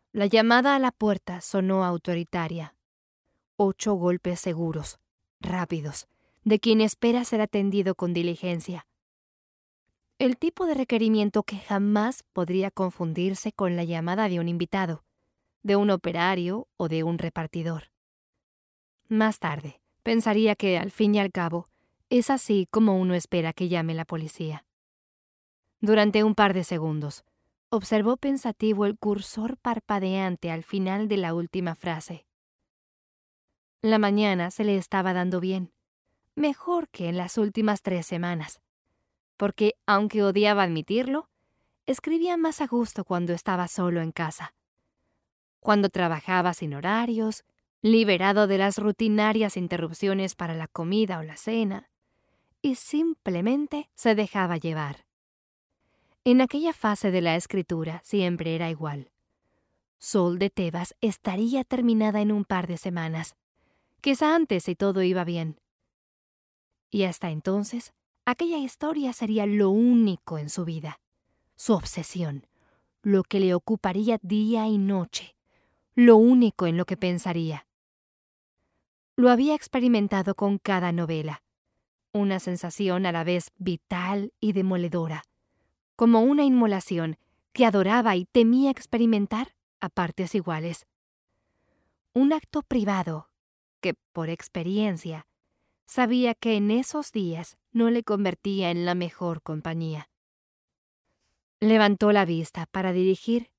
La llamada a la puerta sonó autoritaria. 8 golpes seguros, rápidos, de quien espera ser atendido con diligencia. El tipo de requerimiento que jamás podría confundirse con la llamada de un invitado, de un operario o de un repartidor. Más tarde, pensaría que, al fin y al cabo, es así como uno espera que llame la policía. Durante un par de segundos, observó pensativo el cursor parpadeante al final de la última frase. La mañana se le estaba dando bien, mejor que en las últimas 3 semanas, porque, aunque odiaba admitirlo, escribía más a gusto cuando estaba solo en casa. Cuando trabajaba sin horarios, liberado de las rutinarias interrupciones para la comida o la cena, y simplemente se dejaba llevar. En aquella fase de la escritura siempre era igual. Sol de Tebas estaría terminada en un par de semanas, quizá antes si todo iba bien. Y hasta entonces, aquella historia sería lo único en su vida, su obsesión, lo que le ocuparía día y noche, lo único en lo que pensaría. Lo había experimentado con cada novela, una sensación a la vez vital y demoledora, como una inmolación que adoraba y temía experimentar a partes iguales. Un acto privado que, por experiencia, sabía que en esos días no le convertía en la mejor compañía. Levantó la vista para dirigir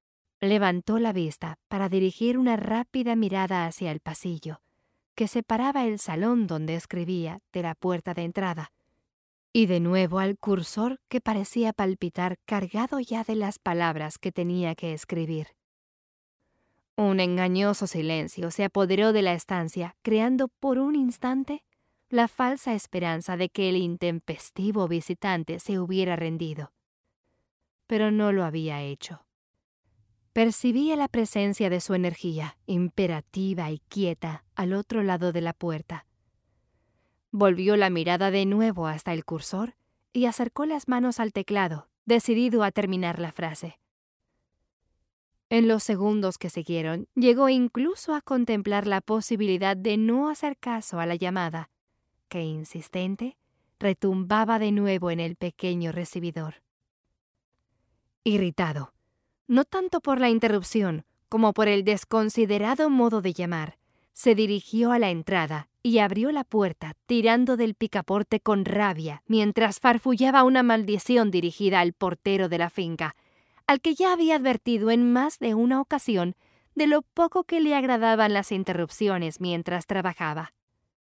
una rápida mirada hacia el pasillo que separaba el salón donde escribía de la puerta de entrada, y de nuevo al cursor que parecía palpitar cargado ya de las palabras que tenía que escribir. Un engañoso silencio se apoderó de la estancia, creando por un instante la falsa esperanza de que el intempestivo visitante se hubiera rendido. Pero no lo había hecho. Percibía la presencia de su energía, imperativa y quieta, al otro lado de la puerta. Volvió la mirada de nuevo hasta el cursor y acercó las manos al teclado, decidido a terminar la frase. En los segundos que siguieron, llegó incluso a contemplar la posibilidad de no hacer caso a la llamada, que, insistente, retumbaba de nuevo en el pequeño recibidor. Irritado, no tanto por la interrupción como por el desconsiderado modo de llamar, se dirigió a la entrada y abrió la puerta tirando del picaporte con rabia mientras farfullaba una maldición dirigida al portero de la finca, al que ya había advertido en más de una ocasión de lo poco que le agradaban las interrupciones mientras trabajaba.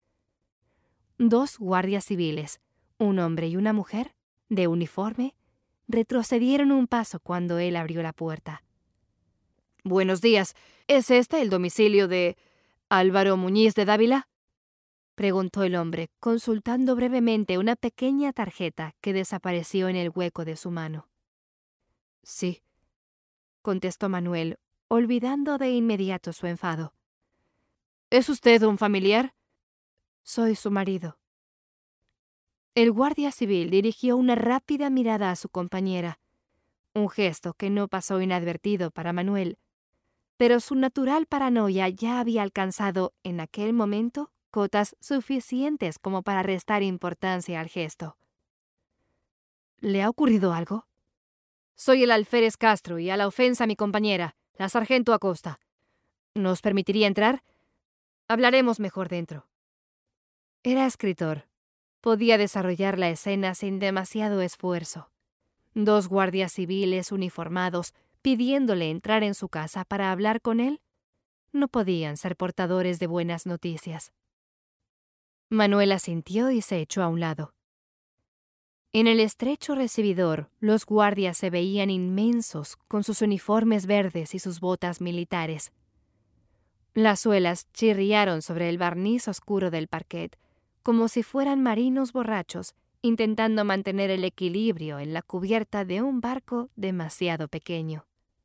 2 guardias civiles, un hombre y una mujer, de uniforme, retrocedieron un paso cuando él abrió la puerta. «Buenos días. ¿Es este el domicilio de Álvaro Muñiz de Dávila?», preguntó el hombre, consultando brevemente una pequeña tarjeta que desapareció en el hueco de su mano. «Sí», contestó Manuel, olvidando de inmediato su enfado. «¿Es usted un familiar?». «Soy su marido». El guardia civil dirigió una rápida mirada a su compañera, un gesto que no pasó inadvertido para Manuel, pero su natural paranoia ya había alcanzado, en aquel momento, cotas suficientes como para restar importancia al gesto. «¿Le ha ocurrido algo?». «Soy el alférez Castro y a la ofensa a mi compañera, la sargento Acosta. ¿Nos permitiría entrar? Hablaremos mejor dentro». Era escritor. Podía desarrollar la escena sin demasiado esfuerzo. 2 guardias civiles uniformados pidiéndole entrar en su casa para hablar con él, no podían ser portadores de buenas noticias. Manuel asintió y se echó a un lado. En el estrecho recibidor, los guardias se veían inmensos con sus uniformes verdes y sus botas militares. Las suelas chirriaron sobre el barniz oscuro del parquet, como si fueran marinos borrachos intentando mantener el equilibrio en la cubierta de un barco demasiado pequeño.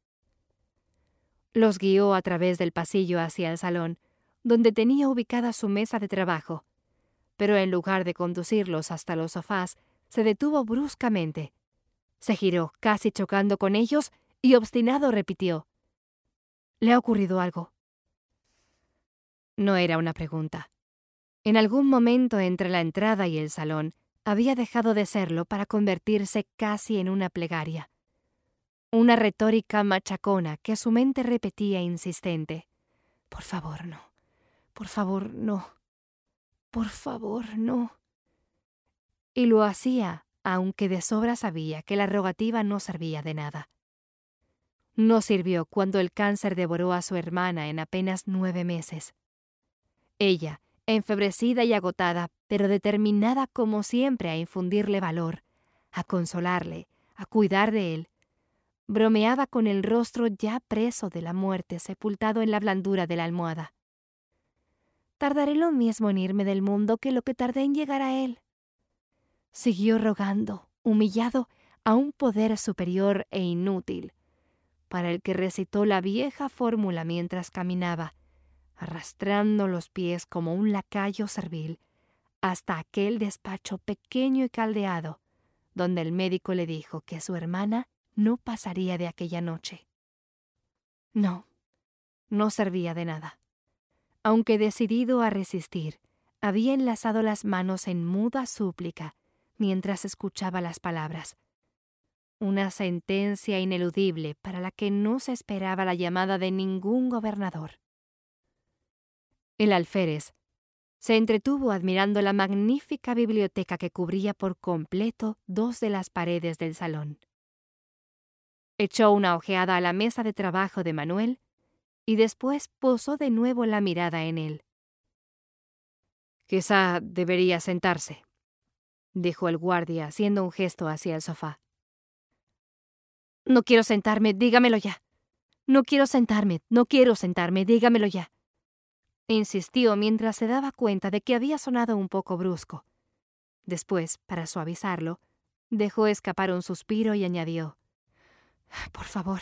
Los guió a través del pasillo hacia el salón, donde tenía ubicada su mesa de trabajo, pero en lugar de conducirlos hasta los sofás, se detuvo bruscamente. Se giró, casi chocando con ellos, y obstinado repitió: ¿Le ha ocurrido algo? No era una pregunta. En algún momento entre la entrada y el salón, había dejado de serlo para convertirse casi en una plegaria. Una retórica machacona que su mente repetía insistente. Por favor, no. Por favor, no. Por favor, no. Y lo hacía, aunque de sobra sabía que la rogativa no servía de nada. No sirvió cuando el cáncer devoró a su hermana en apenas 9 meses. Ella, enfebrecida y agotada, pero determinada como siempre a infundirle valor, a consolarle, a cuidar de él, bromeaba con el rostro ya preso de la muerte sepultado en la blandura de la almohada. Tardaré lo mismo en irme del mundo que lo que tardé en llegar a él. Siguió rogando, humillado a un poder superior e inútil, para el que recitó la vieja fórmula mientras caminaba, arrastrando los pies como un lacayo servil, hasta aquel despacho pequeño y caldeado, donde el médico le dijo que su hermana no pasaría de aquella noche. No, no servía de nada. Aunque decidido a resistir, había enlazado las manos en muda súplica mientras escuchaba las palabras. Una sentencia ineludible para la que no se esperaba la llamada de ningún gobernador. El alférez se entretuvo admirando la magnífica biblioteca que cubría por completo 2 de las paredes del salón. Echó una ojeada a la mesa de trabajo de Manuel y después posó de nuevo la mirada en él. «Quizá debería sentarse», dijo el guardia haciendo un gesto hacia el sofá. «No quiero sentarme, dígamelo ya. No quiero sentarme, dígamelo ya», insistió mientras se daba cuenta de que había sonado un poco brusco. Después, para suavizarlo, dejó escapar un suspiro y añadió: «Por favor».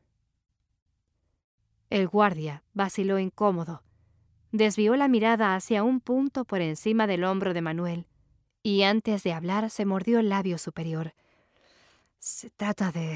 El guardia vaciló incómodo. Desvió la mirada hacia un punto por encima del hombro de Manuel y antes de hablar se mordió el labio superior. Se trata de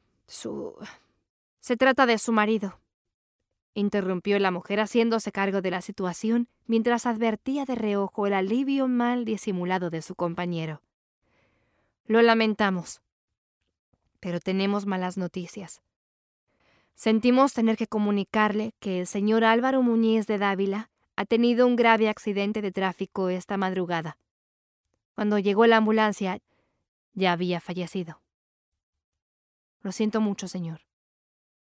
su marido», interrumpió la mujer haciéndose cargo de la situación mientras advertía de reojo el alivio mal disimulado de su compañero. «Lo lamentamos, pero tenemos malas noticias. Sentimos tener que comunicarle que el señor Álvaro Muñiz de Dávila ha tenido un grave accidente de tráfico esta madrugada. Cuando llegó la ambulancia, ya había fallecido. Lo siento mucho, señor».